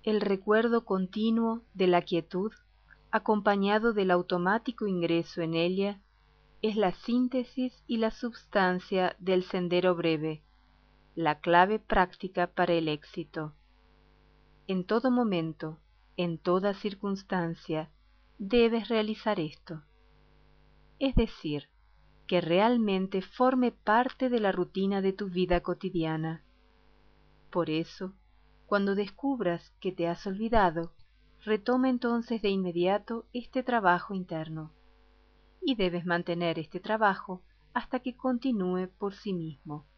El recuerdo continuo de la quietud, acompañado del automático ingreso en ella, es la síntesis y la substancia del sendero breve, la clave práctica para el éxito. En todo momento, en toda circunstancia, debes realizar esto. Es decir, que realmente forme parte de la rutina de tu vida cotidiana. Por eso, cuando descubras que te has olvidado, retoma entonces de inmediato este trabajo interno. Y debes mantener este trabajo hasta que continúe por sí mismo.